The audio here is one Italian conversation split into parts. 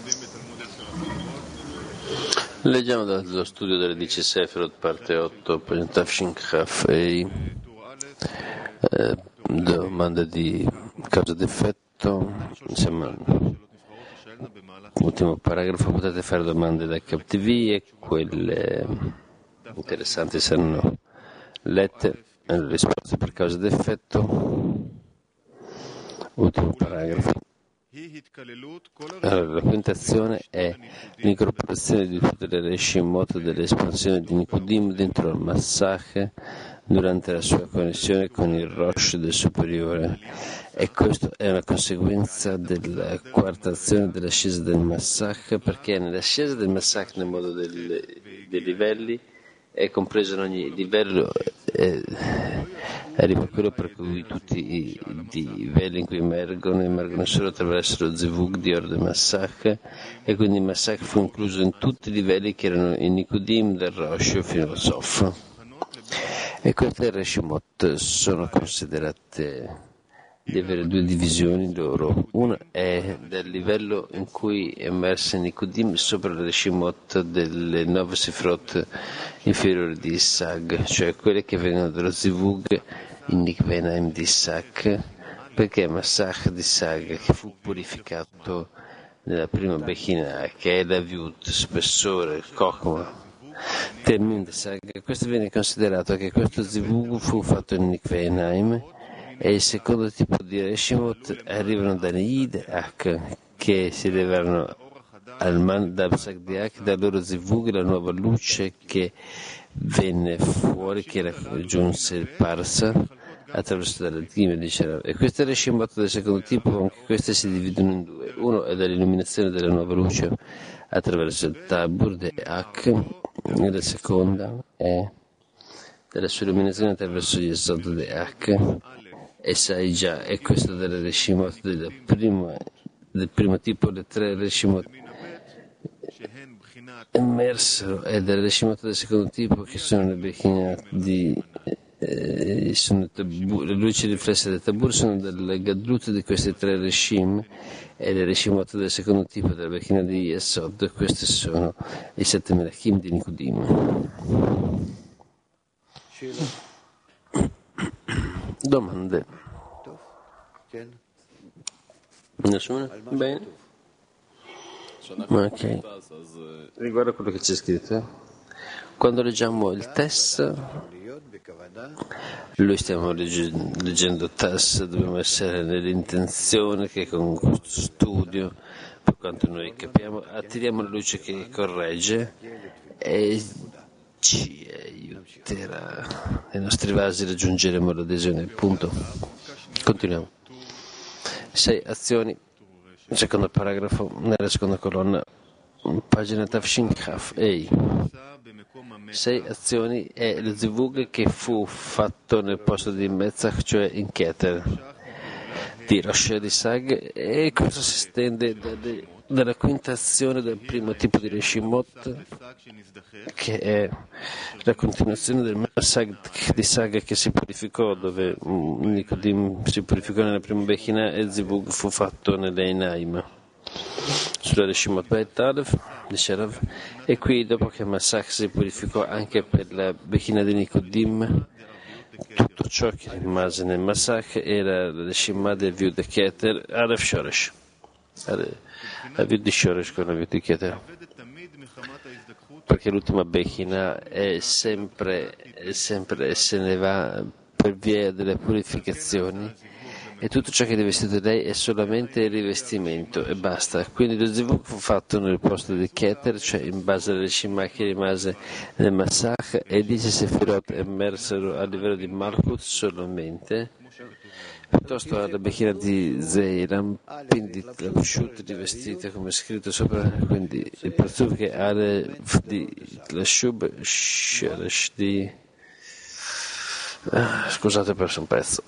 Leggiamo dallo studio delle 10 Sefirot, parte 8, Tafshin Chaf Ei, domande di causa ed effetto. Insomma, ultimo paragrafo, potete fare domande da CapTV e quelle interessanti saranno lette, risposte per causa ed effetto. Ultimo paragrafo. Allora, la tentazione è l'incorporazione di tutte le reshimot dell'espansione di Nikudim dentro il Massach durante la sua connessione con il Rosh del superiore, e questo è una conseguenza della quarta azione dell'ascesa del Massach, perché nell'ascesa del Massach, nel modo dei livelli, è compreso in ogni livello, arriva quello per cui tutti i livelli in cui emergono solo attraverso lo zivug di Orde Massach, e quindi il Massach fu incluso in tutti i livelli che erano in Nikudim dal Rosh fino al Sof. E queste Reshimot sono considerate di avere due divisioni loro. Una è del livello in cui è emersa Nikudim sopra le Reshimot delle 9 Sefirot inferiori di Sag, cioè quelle che vengono dallo Zivug in Nikvenaim di Sag, perché Massach di Sag, che fu purificato nella prima Bechina, che è la Viut, spessore, Kokma, termine di Sag, questo viene considerato che questo Zivug fu fatto in Nikvenaim. E il secondo tipo di Reshimot arrivano da Yid Ak, che si elevano al Mandab Sagdiak, dal loro Zivug, la nuova luce che venne fuori, che raggiunse il Parsa attraverso dalla Dime di Sharav. E queste Reshimot del secondo tipo, anche queste si dividono in due. Uno è dall'illuminazione della nuova luce attraverso il Tabur de Ak, e la seconda è dalla sua illuminazione attraverso gli Esod de Ak. E sai già, è questo delle Reshimot del primo tipo, le tre Reshimot emersero, e delle Reshimot del secondo tipo, che sono le Bechinat le luci riflesse del Tabur, sono delle Gadlut di questi tre Reshim, e le Reshimot del secondo tipo della Bechina di Yesod, queste sono i 7 Melachim di Nikudim. Domande? Nessuna? Bene. Ok. Riguardo a quello che c'è scritto, quando leggiamo il test, noi stiamo leggendo test, dobbiamo essere nell'intenzione che con questo studio, per quanto noi capiamo, attiriamo la luce che corregge e ci aiuterà. Nei nostri vasi raggiungeremo l'adesione. Punto. Continuiamo. 6 azioni, secondo paragrafo, nella seconda colonna, pagina Tafshin Chaf Ei. 6 azioni è lo zivug che fu fatto nel posto di Metzach, cioè in Keter di Rosh di Sag, e questo si estende dalla quinta azione del primo tipo di Reshimot, che è la continuazione del Massag di Sag che si purificò, dove Nikodim si purificò nella prima Bechina e Zivug fu fatto nell'Einaim sulla Reshimot Beit Alef di Sherav. E qui, dopo che Massag si purificò anche per la Bechina di Nikodim, tutto ciò che rimase nel Massach era la Reshimah del Viud de Keter Alef Shoresh, la Viud di Shoresh con la Viud di Keter, perché l'ultima Bechina è sempre se ne va per via delle purificazioni, e tutto ciò che è rivestito di lei è solamente il rivestimento e basta. Quindi lo zivug fu fatto nel posto di Keter, cioè in base alle Shema che rimase nel Massach, e 10 Sefirot emersero a livello di Malchut solamente, piuttosto alla Bechina di Zeiram, quindi la Pshut rivestita come scritto sopra, quindi il Parzuf che ha di la Shub Sheresh di... scusate, ho perso un pezzo.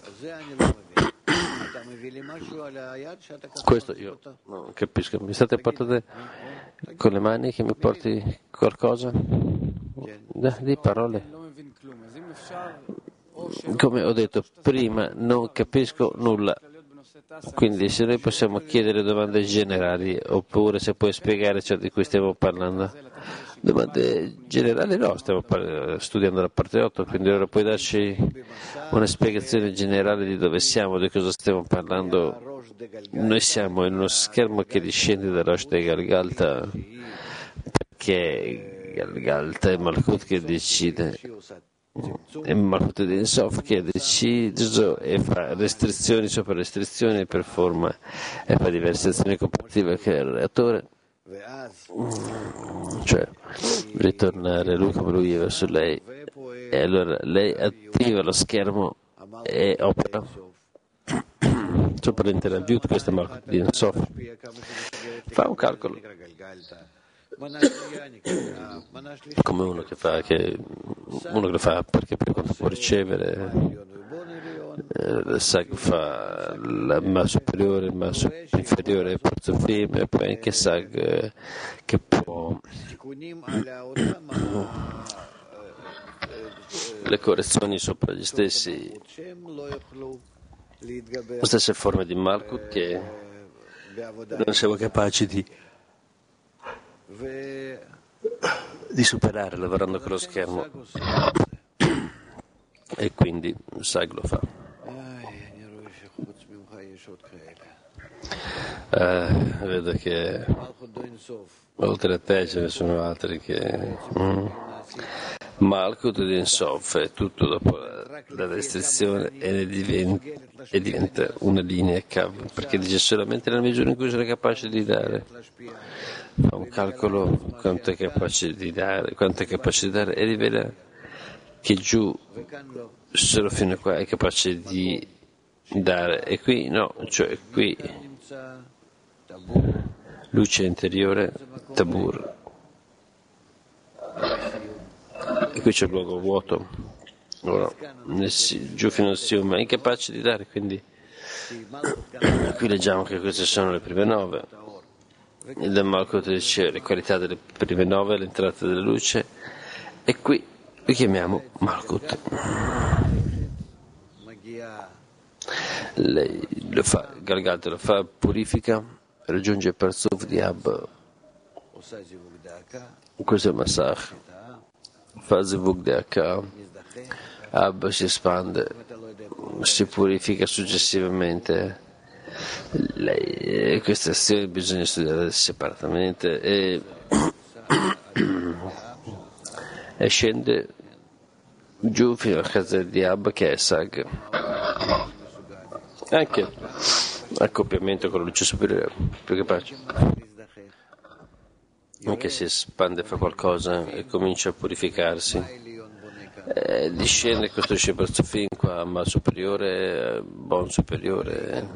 Questo io non capisco. Mi state portate con le mani che mi porti qualcosa? Di parole. Come ho detto prima, non capisco nulla. Quindi se noi possiamo chiedere domande generali, oppure se puoi spiegare ciò di cui stiamo parlando. Domande generali no, stiamo studiando la parte 8, quindi ora puoi darci una spiegazione generale di dove siamo, di cosa stiamo parlando. Noi siamo in uno schermo che discende da Rosh de Galgalta, perché Galgalta è Malkut che decide. È Malkut di Sof che ha deciso e fa restrizioni sopra restrizioni per forma e fa diverse azioni comparative che è il reattore, cioè ritornare lui come lui è verso lei, e allora lei attiva lo schermo e opera sopra l'intera view. Questo è Malkut di Sof. Fa un calcolo come uno che fa perché poi quando può ricevere il Sag fa il Ma superiore, il Ma inferiore, il Parzufim, e poi anche Sag che può le correzioni sopra gli stessi, le stesse forme di Malkut che non siamo capaci di superare lavorando con lo schermo, e quindi Sag lo fa. Vedo che oltre a te ce ne sono altri che Malkut di Sof è tutto dopo la restrizione e diventa una linea Kav, perché dice solamente nella misura in cui sono capace di dare. Fa un calcolo quanto è capace di dare e rivela che giù solo fino a qua è capace di dare, e qui no, cioè qui luce interiore Tabur, e qui c'è il luogo vuoto. Ora, giù fino al Sium è incapace di dare, quindi qui leggiamo che queste sono le prime 9. Il Malkut dice le qualità delle prime 9, l'entrata della luce, e qui lo chiamiamo Malkut. Lei lo fa, Galgalta lo fa, purifica, raggiunge il Parzuf di Ab, questo è il Masach, fa Zivug de Akka, Ab si espande, si purifica successivamente. Queste azioni bisogna studiare separatamente e scende giù fino al casa di Ab che è Sag, anche accoppiamento con la luce superiore più capace, anche si espande, fa qualcosa e comincia a purificarsi. Discende e costruisce per fin qua, ma superiore, buon superiore.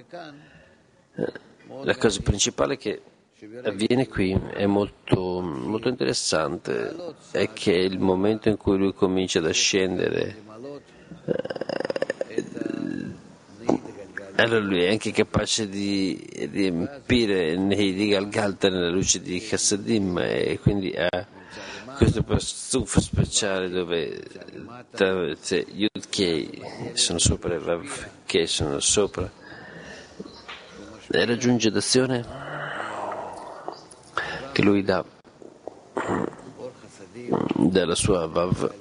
La cosa principale che avviene qui è molto, molto interessante, è che il momento in cui lui comincia ad ascendere, allora lui è anche capace di riempire di Galgalta nella luce di Chassadim, e quindi ha questo parzuf speciale dove Yud Kei sono sopra e Vav Kei sono sopra, e raggiunge d'azione che lui dà dalla sua Vav,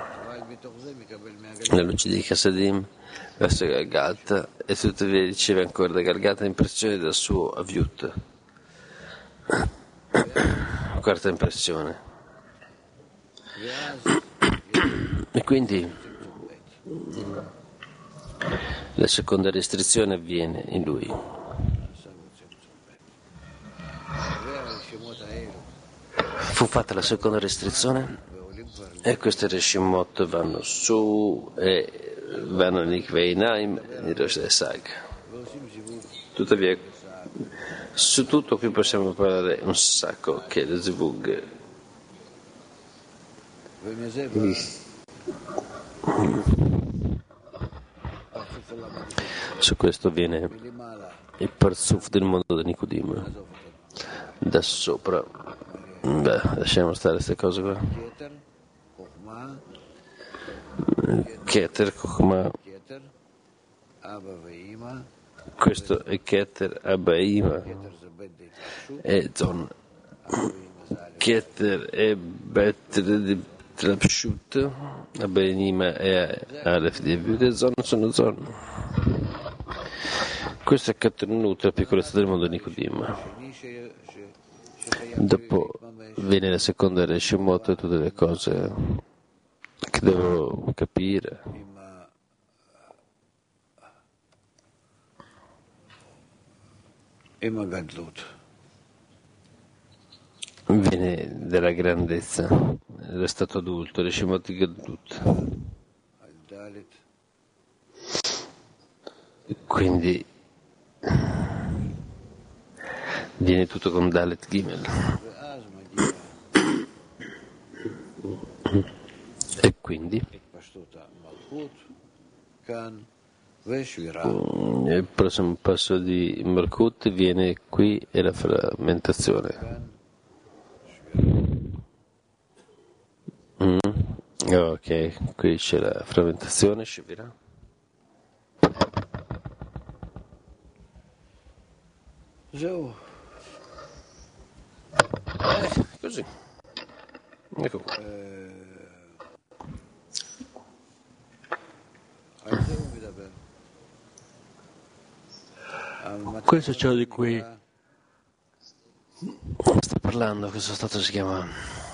la luce di Chassadim verso Galgalta, e tuttavia riceve ancora da Galgalta impressione dal suo Avyut, quarta impressione. E quindi la seconda restrizione avviene in lui. Fu fatta la seconda restrizione e queste Reshimot vanno su e vanno in Ikveinaim di Rosh Sag. Tuttavia, su tutto qui possiamo parlare un sacco, che è lo Zivug. Su questo viene il Parzuf del mondo di Nikudim. Da sopra, lasciamo stare queste cose qua. Keter, Chokhmah, questo è Keter Abaima e Zon. Keter è Better di Trapshut, Abaima è Aleph di Aviv e Zon sono Zon. Questo è Keter la piccolezza del mondo Nicodim. Dopo viene la seconda Reshimot e tutte le cose che devo capire. Viene dalla grandezza, dello stato adulto, Reshimot Gadlut. Quindi viene tutto con Dalet Gimel. E quindi il prossimo passo di Malkut viene qui e la frammentazione. Ok, qui c'è la frammentazione, Shivira. Così. Ecco qua. Questo è ciò di cui sto parlando, questo stato si chiama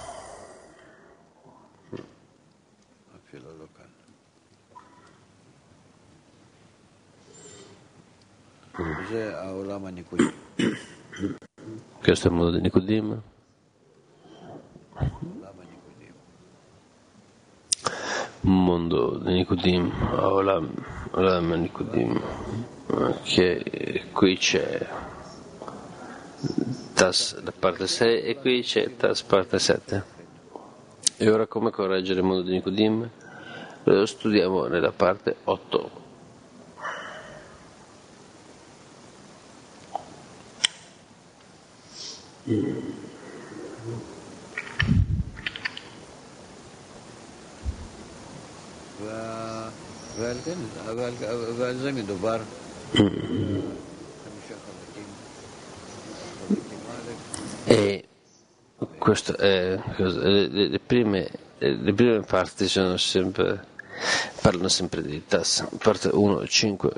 questo è il mondo di Nicodim. Mondo di Nicodim, Olam Nicodim, che qui c'è Tas la parte 6 e qui c'è Tas parte 7. E ora come correggere il mondo di Nicodim? Lo studiamo nella parte 8. ועל זה מדובר. E questo è le prime parti parlano sempre di Tas, parte 1, 5,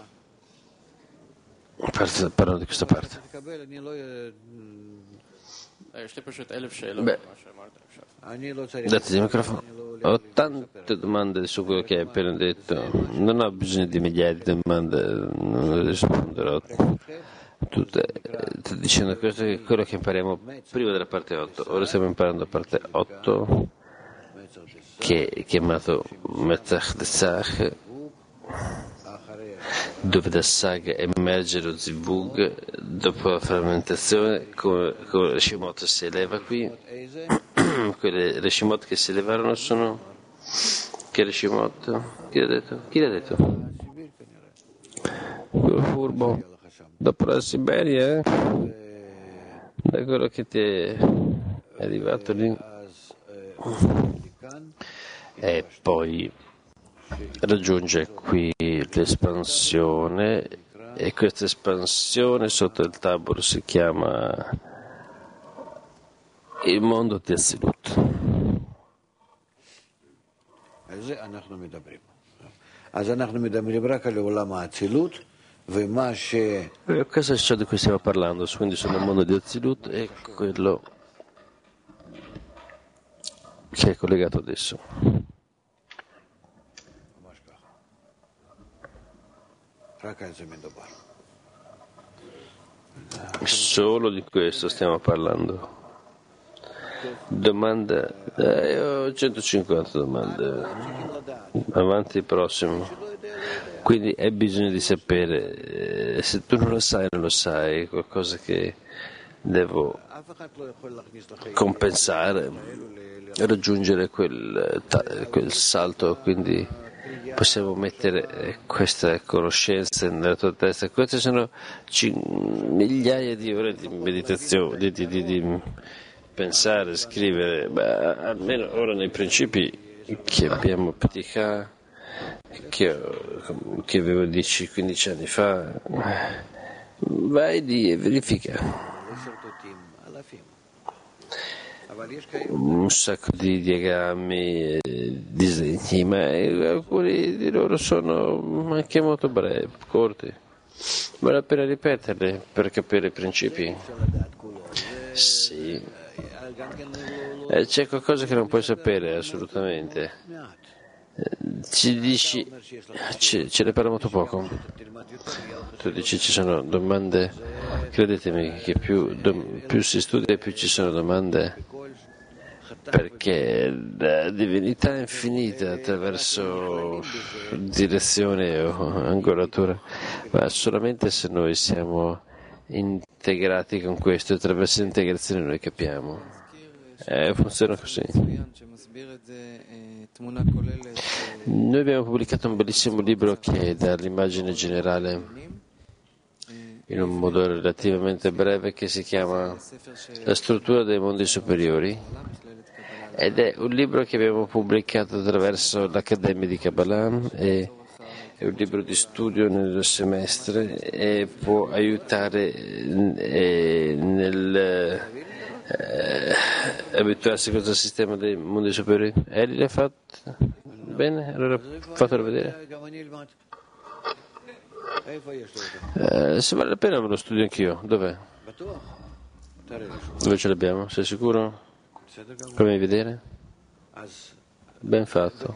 parlano di questa parte. Beh, date il microfono. Ho tante domande su quello che hai appena detto, non ho bisogno di migliaia di domande, non risponderò tutte. Sto dicendo questo è quello che impariamo prima della parte 8. Ora stiamo imparando la parte 8, che è chiamato Metzach Desach, dove da Sag emerge lo Zivug dopo la frammentazione, come Reshimot si eleva qui. Quelle Reshimot che si elevarono sono che Reshimot? Chi l'ha detto? Chi l'ha detto? Quello furbo dopo la Siberia, da quello che ti è arrivato lì, e poi raggiunge qui l'espansione, e questa espansione sotto il Tabor si chiama il mondo di Azilut. Questo è ciò di cui stiamo parlando, quindi sono il mondo di Azilut e quello che è collegato adesso. Solo di questo stiamo parlando. Domanda, ho 150 domande, avanti il prossimo. Quindi hai bisogno di sapere, se tu non lo sai, non lo sai, qualcosa che devo compensare, raggiungere quel salto, quindi possiamo mettere questa conoscenza nella tua testa. Queste sono migliaia di ore di meditazione, di pensare, scrivere, almeno ora nei principi che abbiamo Pticha, che avevo 10-15 anni fa, Vai lì e verifica. Un sacco di diagrammi e disegni, ma alcuni di loro sono anche molto brevi, corti. Vale la pena ripeterli per capire i principi? Sì. C'è qualcosa che non puoi sapere, assolutamente. Ci dici, ce ne parla molto poco. Tu dici ci sono domande, credetemi che più si studia più ci sono domande, perché la divinità è infinita attraverso direzione o angolatura, ma solamente se noi siamo integrati con questo, attraverso l'integrazione noi capiamo. Funziona così. Noi abbiamo pubblicato un bellissimo libro che dà l'immagine generale in un modo relativamente breve che si chiama La struttura dei mondi superiori, ed è un libro che abbiamo pubblicato attraverso l'Accademia di Kabbalah, è un libro di studio nel semestre e può aiutare nel abituarsi a questo sistema dei mondi superiori. Eli l'ha fatto? Bene, allora fatelo vedere. Se vale la pena me lo studio anch'io. Dov'è? Dove ce l'abbiamo? Sei sicuro? Fammi vedere. Ben fatto.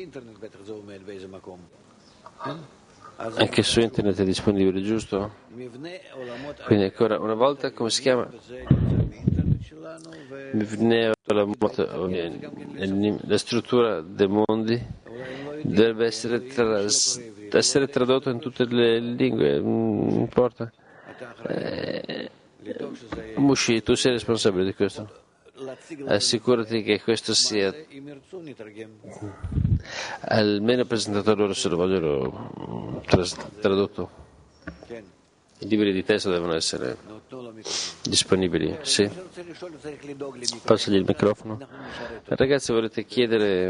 Anche su internet è disponibile, giusto? Quindi ancora una volta, come si chiama? La struttura dei mondi dovrebbe essere tradotto in tutte le lingue, non importa. Mushi, tu sei responsabile di questo. Assicurati che questo sia almeno presentato a loro se lo vogliono tradotto. I libri di testo devono essere disponibili. Sì. Passagli il microfono. Ragazzi, volete chiedere?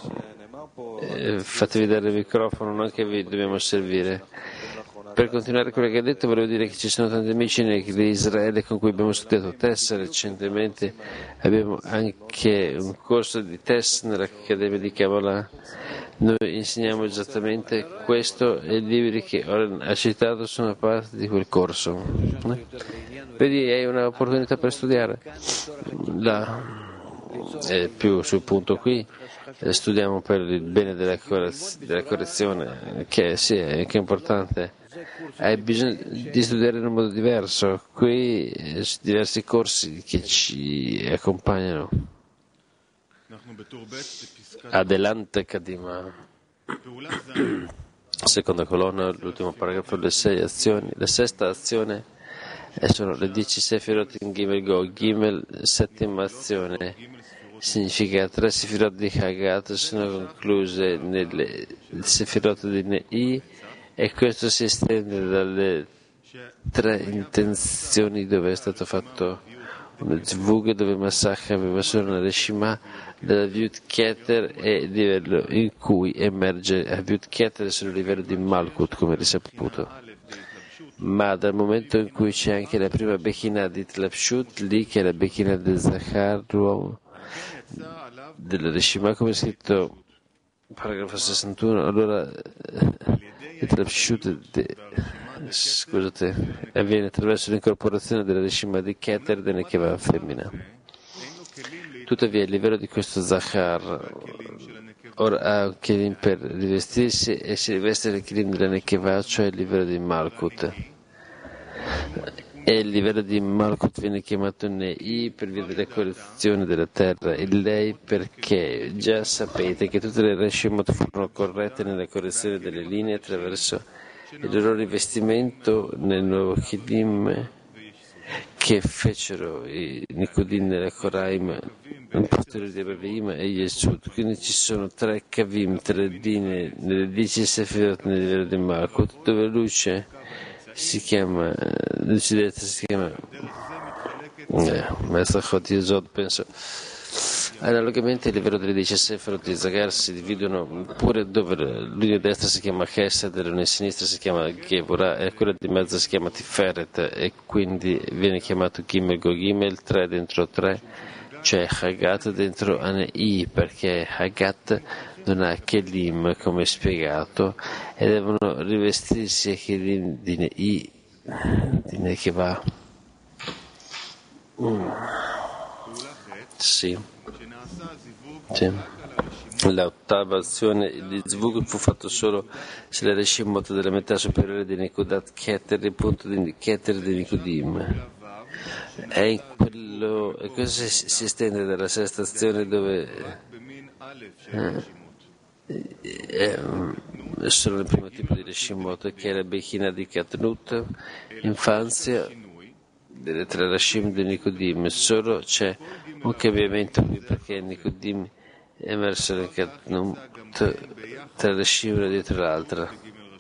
Fatevi dare il microfono, non che vi dobbiamo servire. Per continuare quello che ha detto, volevo dire che ci sono tanti amici di Israele con cui abbiamo studiato test recentemente. Abbiamo anche un corso di test nell'Accademia di Kabbalah. Noi insegniamo esattamente questo e i libri che ora ha citato sono parte di quel corso. Vedi, hai un'opportunità per studiare. Là, più sul punto qui, studiamo per il bene della correzione, che sì, è anche importante. Hai bisogno di studiare in un modo diverso. Qui diversi corsi che ci accompagnano. Adelante, Kadima. Seconda colonna, l'ultimo paragrafo, le 6 azioni. La sesta azione sono le 10 Sefirot in Gimel Go. Gimel, settima azione, significa 3 Sefirot di Hagat sono concluse nelle Sefirot di Nei, e questo si estende dalle 3 intenzioni dove è stato fatto uno zvug, dove Masach aveva solo una Reshima della Vyut Keter e il livello in cui emerge a Vyut Keter sul livello di Malkut, come risaputo. Ma dal momento in cui c'è anche la prima Bechina di Tlapshut, lì che è la Bechina del Zachar, l'uomo della Reshima, come è scritto paragrafo 61, allora il Tlapshut avviene attraverso l'incorporazione della Reshima di Keter della Nekeva femmina. Tuttavia il livello di questo Zachar ora ha un Kelim per rivestirsi e si riveste del Kelim della Nekeva, cioè il livello di Malkut. E il livello di Malkut viene chiamato Nei per via della correzione della terra, e lei perché già sapete che tutte le Reshimot furono corrette nella correzione delle linee attraverso il loro rivestimento nel nuovo Kelim che fecero i Nikodim nella Koraim, il posteriore di Reveim e Yesud. Quindi ci sono 3 Kavim, 3 linee nelle 10 Sefirot nel livello di Malkut, dove luce si chiama, lucidezza si chiama Mesachot Yesod, penso. Analogamente il livello delle 10 Sefirot di Zagar si dividono pure dove l'unità destra si chiama Chesed, l'unità sinistra si chiama Gevura e quella di mezzo si chiama Tiferet e quindi viene chiamato Gimel Go Gimel, 3 dentro 3, cioè Hagat dentro Anei, perché Hagat non ha Kelim come spiegato e devono rivestirsi a Kelim di Nei, di Nei che va. Sì. L'ottava azione di Zvug fu fatto solo se la Reshimot della metà superiore di Nikudat Keter, il punto di Keter di Nikudim. È in quello, e questo si estende dalla sesta azione dove è solo il primo tipo di Reshimot, che è la Bechina di Katnut, infanzia delle tre Rashim di Nikudim. Solo c'è un cambiamento qui perché Nikudim è emerso nel Katnut tra Rashim una dietro l'altra.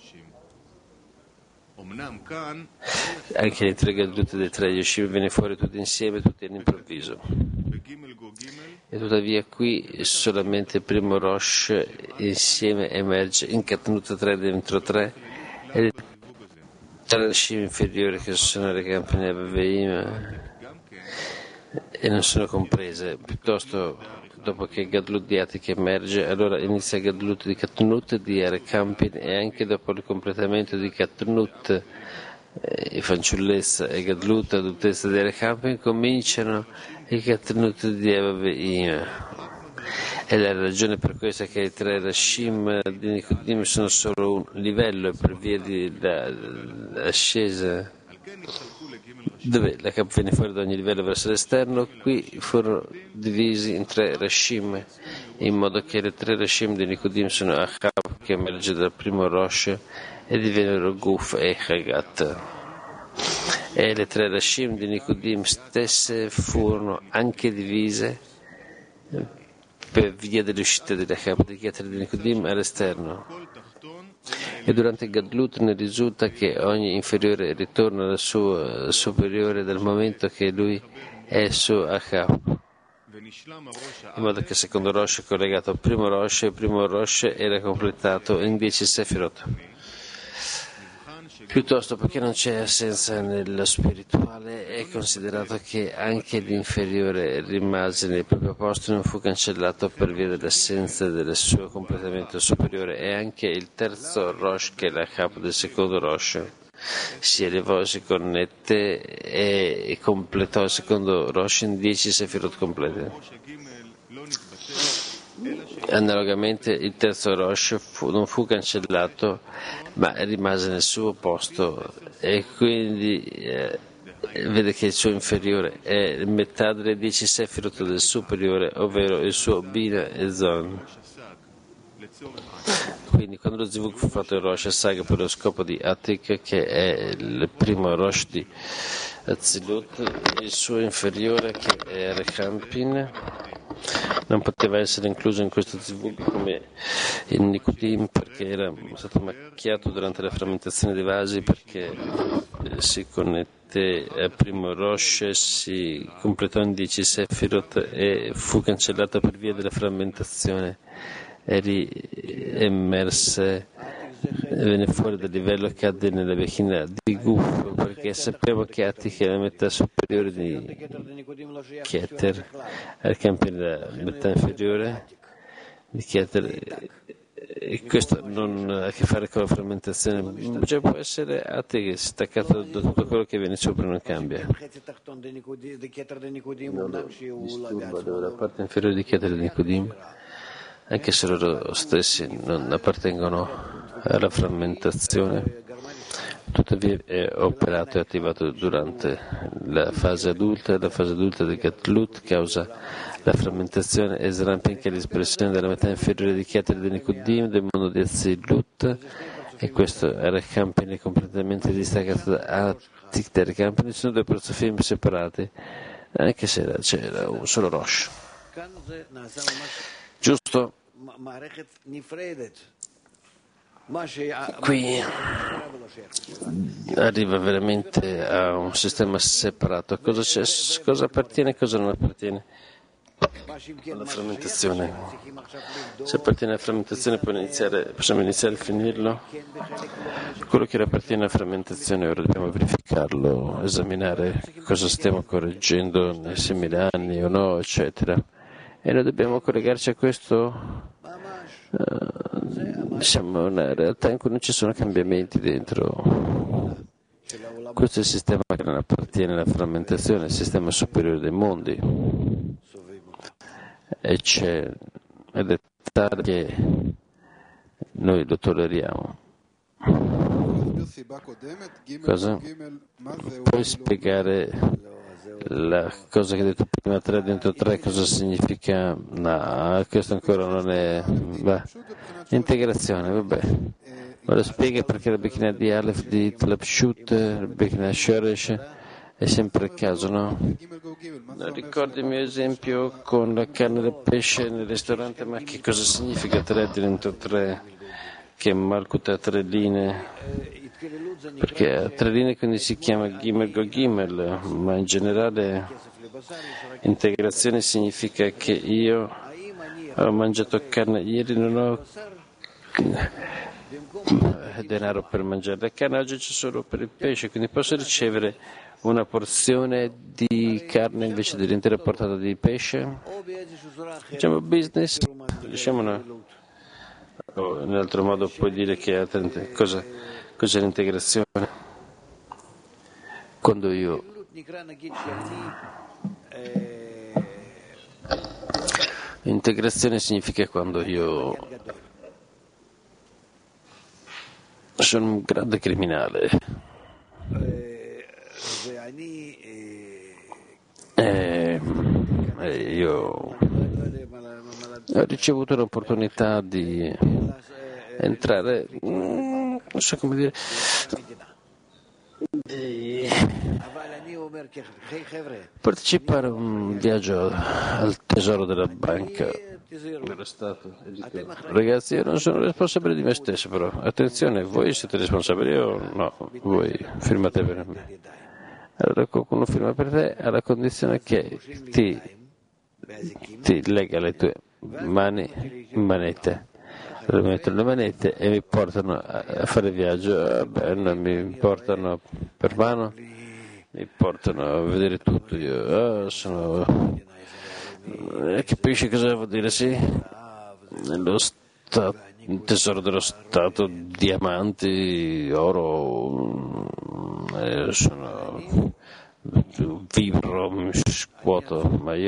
Anche le tre Gadlut dei tre Yoshim viene fuori tutti insieme, tutti all'improvviso. E tuttavia qui solamente il primo Rosh insieme emerge in Katnut 3 dentro 3 e le tre Rashim inferiori che sono le campane Aveim e non sono comprese. Piuttosto dopo che Gadlut di Atik emerge, allora inizia Gadlut di Katnut di Arekampin e anche dopo il completamento di Katnut, fanciullezza e Gadlut, adultezza di Arekampin, cominciano i Katnut di Avaveim. E la ragione per questa è che i tre Rashim di Nikudim sono solo un livello per via dell'ascesa dove la K viene fuori da ogni livello verso l'esterno. Qui furono divisi in tre Rashim, in modo che le tre Rashim di Nikudim sono Achab, che emerge dal primo Rosh, e divennero Guf e Hagat. E le tre Rashim di Nikudim stesse furono anche divise per via dell'uscita della Achab di Keter di Nikudim all'esterno. E durante il Gadlut ne risulta che ogni inferiore ritorna al suo superiore dal momento che lui è il suo Achab, in modo che il secondo Rosh è collegato al primo Rosh e il primo Rosh era completato in 10 Sefirot. Piuttosto, perché non c'è assenza nello spirituale, è considerato che anche l'inferiore rimase nel proprio posto e non fu cancellato per via dell'assenza del suo completamento superiore, e anche il terzo Rosh, che è la capo del secondo Rosh, si elevò, si connette e completò il secondo Rosh in 10 Sefirot complete. Analogamente il terzo Rosh non fu cancellato ma rimase nel suo posto e quindi vede che il suo inferiore è metà delle 10 Sefirot del superiore, ovvero il suo Bina e Zon. Quindi quando lo Zivug fu fatto il Rosh Saga per lo scopo di Atik, che è il primo Rosh di Atzilut, il suo inferiore, che è Rekampin, non poteva essere incluso in questo Zivug come il Nikudim, perché era stato macchiato durante la frammentazione dei vasi, perché si connette al primo Rosh, si completò in 10 Sefirot e fu cancellato per via della frammentazione e riemerse, venne fuori dal livello che cadde nella Bechina di Guf, perché sappiamo che Atik è la metà superiore di Keter, al campione della metà inferiore di Keter, e questo non ha a che fare con la frammentazione, cioè può essere Atik staccato da tutto quello che viene sopra, non cambia. Non disturba la parte inferiore di Keter di Nikudim, anche se loro stessi non appartengono alla frammentazione, tuttavia è operato e attivato durante la fase adulta. La fase adulta del Gatlut causa la frammentazione e sramping, che è l'espressione della metà inferiore di Keter di Nikudim del mondo di Atzilut, e questo era Campini completamente distaccato da Atik del Campini. Sono due profili separati, anche se c'era un solo Rosh. Giusto? Qui arriva veramente a un sistema separato. Cosa appartiene e cosa non appartiene. alla frammentazione. Se appartiene alla frammentazione possiamo iniziare a finirlo. Quello che appartiene alla frammentazione ora dobbiamo verificarlo, esaminare cosa stiamo correggendo nei 6.000 anni o no, eccetera. E noi dobbiamo collegarci a questo, diciamo, una realtà in cui non ci sono cambiamenti dentro. Questo è il sistema che non appartiene alla frammentazione, il sistema superiore dei mondi. Ed è tale che noi lo tolleriamo. Cosa? Puoi spiegare la cosa che hai detto prima, 3 dentro 3, cosa significa? No, questo ancora non è... Integrazione, vabbè. Ora spiega perché la Bechina di Aleph di Tlapshut, la Bechina Shoresh è sempre il caso, no? Ricordi il mio esempio con la carne del pesce nel ristorante, ma che cosa significa 3 dentro 3? Che Malkut ha 3 linee? Perché ha 3 linee quindi si chiama Gimel Go Gimel, ma in generale integrazione significa che io ho mangiato carne ieri, non ho denaro per mangiare la carne, oggi c'è solo per il pesce, quindi posso ricevere una porzione di carne invece dell'intera portata di pesce? Diciamo business, diciamo no. O in altro modo puoi dire che cos'è l'integrazione? Quando io integrazione significa quando io sono un grande criminale io ho ricevuto l'opportunità di entrare, non so come dire, di partecipare a un viaggio al tesoro della banca dello Stato. E dico, ragazzi, io non sono responsabile di me stesso, però attenzione, voi siete responsabili o no? Voi firmate per me. Allora qualcuno firma per te alla condizione che ti lega le tue mani in manette. Allora mettono le manette e mi portano a fare viaggio. Vabbè, non mi portano per mano, mi portano a vedere tutto. Io capisci cosa vuol dire? Sì? Il tesoro dello Stato, diamanti, oro, vibro, mi scuoto,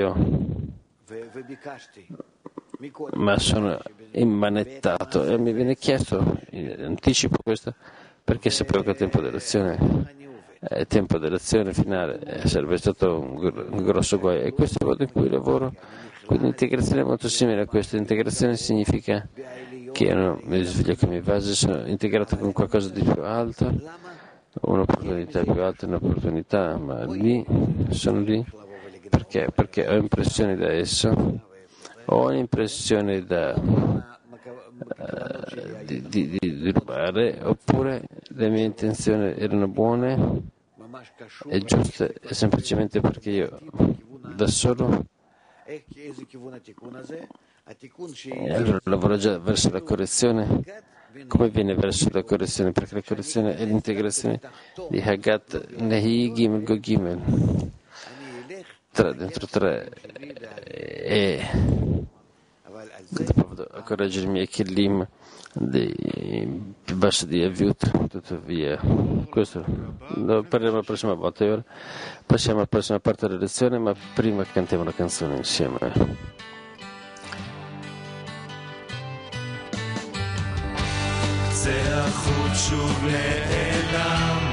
ma sono immanettato e mi viene chiesto, anticipo questo, perché sapevo che il tempo dell'azione finale sarebbe stato un grosso guaio, e questo è il modo in cui lavoro. Quindi l'integrazione è molto simile a questo. Integrazione significa che io non mi sveglio che mi base, sono integrato con qualcosa di più alto, un'opportunità più alta, un'opportunità, ma sono lì perché ho impressioni da esso, ho un'impressione di rubare, oppure le mie intenzioni erano buone e giuste, e semplicemente perché io da solo allora lavoro già verso la correzione. Come viene verso la correzione? Perché la correzione è l'integrazione di Hagat Nehi Gimel Go Gimel, 3 dentro 3, e dopo a correggere i miei Kelim più bassi di Aviut, tuttavia. Questo lo parleremo la prossima volta. E ora passiamo alla prossima parte della lezione, ma prima cantiamo una canzone insieme. זה החוט שוב נעלם,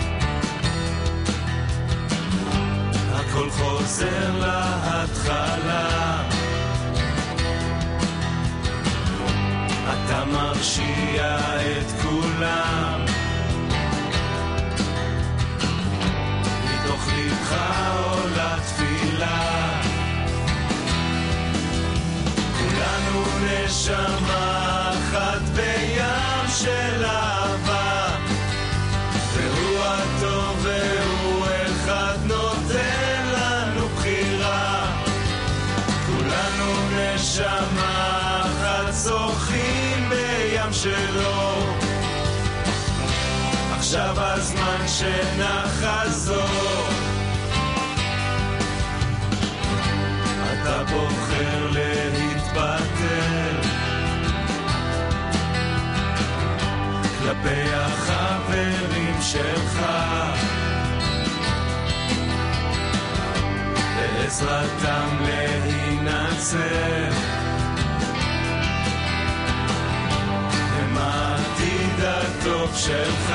הכל חוזר להתחלה, אתה מרשיע את כולם, מתוך לבך עולה תפילה, כולנו נשמה אחת בים של אהבה, והוא הטוב והוא אחד נותן לנו בחירה, בים שלו. עכשיו הזמן שנחזור. אתה בוחר להתפטר כלפי החברים שלך, בעזרתם להינצר. הם העתיד הטוב שלך.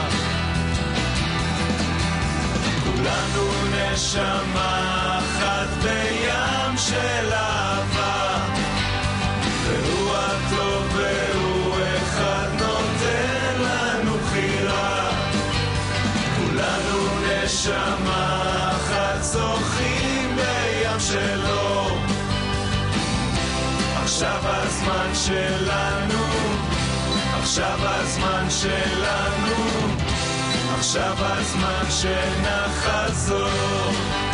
כולנו נשמה אחת בים של אהבה, והוא הטוב והוא אחד נותן לנו בחירה. כולנו נשמה אחת זוכים בים שלו. עכשיו הזמן שלנו, עכשיו הזמן שלנו, עכשיו הזמן שנחזור.